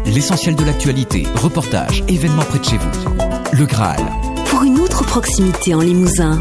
l'essentiel de l'actualité, reportages, événements près de chez vous. Le Graal. Pour une autre proximité en Limousin.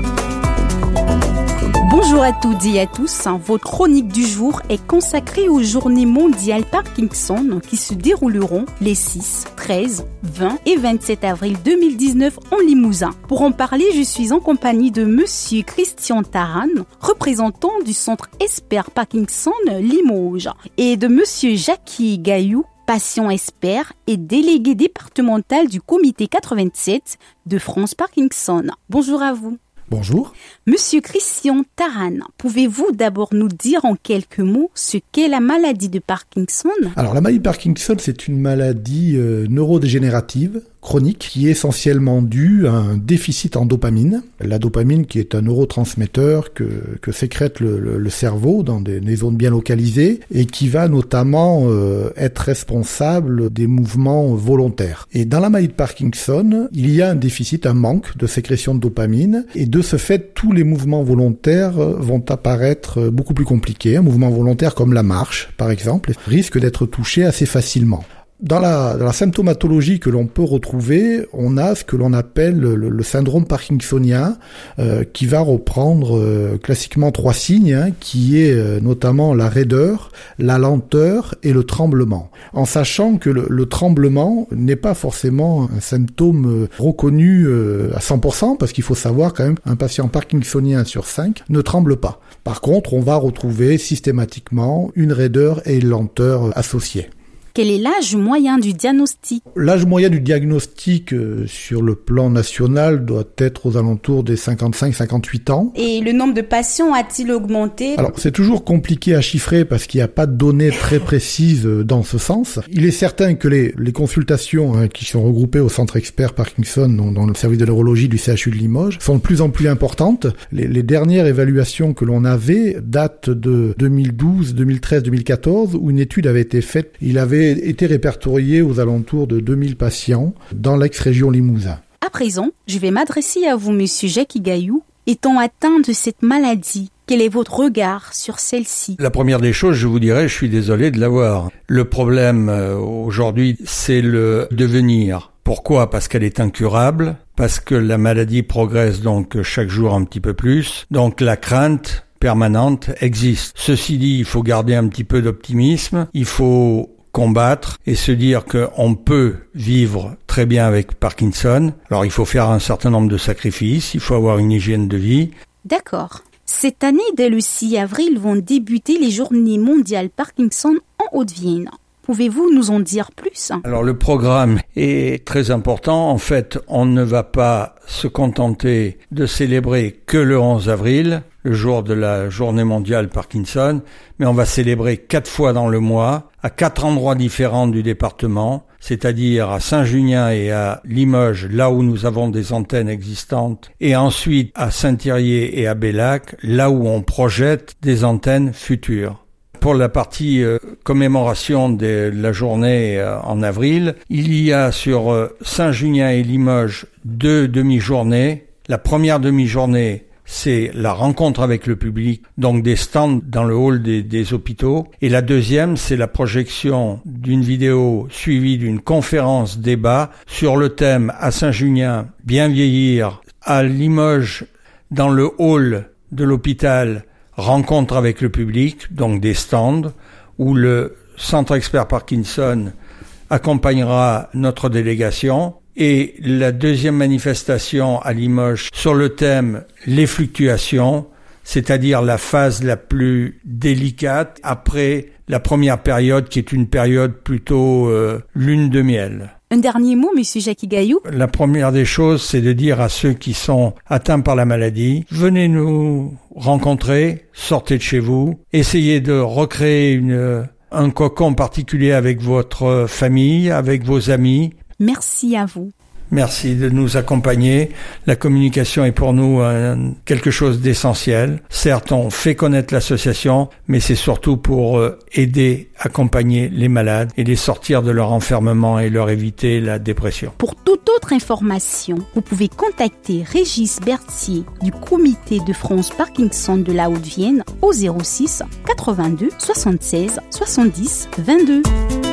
Bonjour à toutes et à tous, votre chronique du jour est consacrée aux Journées mondiales Parkinson qui se dérouleront les 6, 13, 20 et 27 avril 2019 en Limousin. Pour en parler, je suis en compagnie de Monsieur Christian Taran, représentant du Centre Espère Parkinson Limoges, et de Monsieur Jackie Gaillou, patient expert et délégué départemental du comité 87 de France Parkinson. Bonjour à vous. Bonjour. Monsieur Christian Taran, pouvez-vous d'abord nous dire en quelques mots ce qu'est la maladie de Parkinson ? Alors la maladie de Parkinson, c'est une maladie neurodégénérative chronique qui est essentiellement due à un déficit en dopamine. La dopamine qui est un neurotransmetteur que sécrète le cerveau dans des zones bien localisées et qui va notamment être responsable des mouvements volontaires. Et dans la maladie de Parkinson, il y a un déficit, un manque de sécrétion de dopamine et de ce fait, tous les mouvements volontaires vont apparaître beaucoup plus compliqués. Un mouvement volontaire comme la marche, par exemple, risque d'être touché assez facilement. Dans la symptomatologie que l'on peut retrouver, on a ce que l'on appelle le syndrome parkinsonien qui va reprendre classiquement 3 signes, qui est notamment la raideur, la lenteur et le tremblement. En sachant que le tremblement n'est pas forcément un symptôme reconnu à 100%, parce qu'il faut savoir quand même un patient parkinsonien sur 5 ne tremble pas. Par contre, on va retrouver systématiquement une raideur et une lenteur associées. Quel est l'âge moyen du diagnostic ? L'âge moyen du diagnostic sur le plan national doit être aux alentours des 55-58 ans. Et le nombre de patients a-t-il augmenté ? Alors, c'est toujours compliqué à chiffrer parce qu'il n'y a pas de données très précises dans ce sens. Il est certain que les consultations qui sont regroupées au Centre Expert Parkinson, dans le service de neurologie du CHU de Limoges, sont de plus en plus importantes. Les dernières évaluations que l'on avait datent de 2012, 2013, 2014, où une étude avait été faite. Il avait été répertorié aux alentours de 2000 patients dans l'ex-région Limousin. À présent, je vais m'adresser à vous, Monsieur Jackie Gaillou. Étant atteint de cette maladie, quel est votre regard sur celle-ci ? La première des choses, je vous dirais, je suis désolé de l'avoir. Le problème aujourd'hui, c'est le devenir. Pourquoi ? Parce qu'elle est incurable, parce que la maladie progresse donc chaque jour un petit peu plus. Donc la crainte permanente existe. Ceci dit, il faut garder un petit peu d'optimisme. Il faut combattre et se dire qu'on peut vivre très bien avec Parkinson. Alors il faut faire un certain nombre de sacrifices, il faut avoir une hygiène de vie. D'accord. Cette année, dès le 6 avril, vont débuter les Journées mondiales Parkinson en Haute-Vienne. Pouvez-vous nous en dire plus ? Alors le programme est très important. En fait, on ne va pas se contenter de célébrer que le 11 avril, le jour de la Journée mondiale Parkinson, mais on va célébrer 4 fois dans le mois, à 4 endroits différents du département, c'est-à-dire à Saint-Junien et à Limoges, là où nous avons des antennes existantes, et ensuite à Saint-Thirier et à Bellac, là où on projette des antennes futures. Pour la partie commémoration de la journée en avril, il y a sur Saint-Junien et Limoges 2 demi-journées. La première demi-journée, c'est la rencontre avec le public, donc des stands dans le hall des hôpitaux. Et la deuxième, c'est la projection d'une vidéo suivie d'une conférence débat sur le thème à Saint-Junien, bien vieillir, à Limoges, dans le hall de l'hôpital, rencontre avec le public, donc des stands, où le Centre Expert Parkinson accompagnera notre délégation. Et la deuxième manifestation à Limoges sur le thème « Les fluctuations », c'est-à-dire la phase la plus délicate après la première période qui est une période plutôt lune de miel. Un dernier mot, Monsieur Jackie Gaillou. La première des choses, c'est de dire à ceux qui sont atteints par la maladie, venez nous rencontrer, sortez de chez vous, essayez de recréer un cocon particulier avec votre famille, avec vos amis. Merci à vous. Merci de nous accompagner. La communication est pour nous quelque chose d'essentiel. Certes, on fait connaître l'association, mais c'est surtout pour aider, accompagner les malades et les sortir de leur enfermement et leur éviter la dépression. Pour toute autre information, vous pouvez contacter Régis Berthier du Comité de France Parkinson de la Haute-Vienne au 06 82 76 70 22.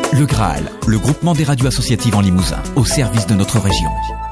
Le Graal, le groupement des radios associatives en Limousin, au service de notre région.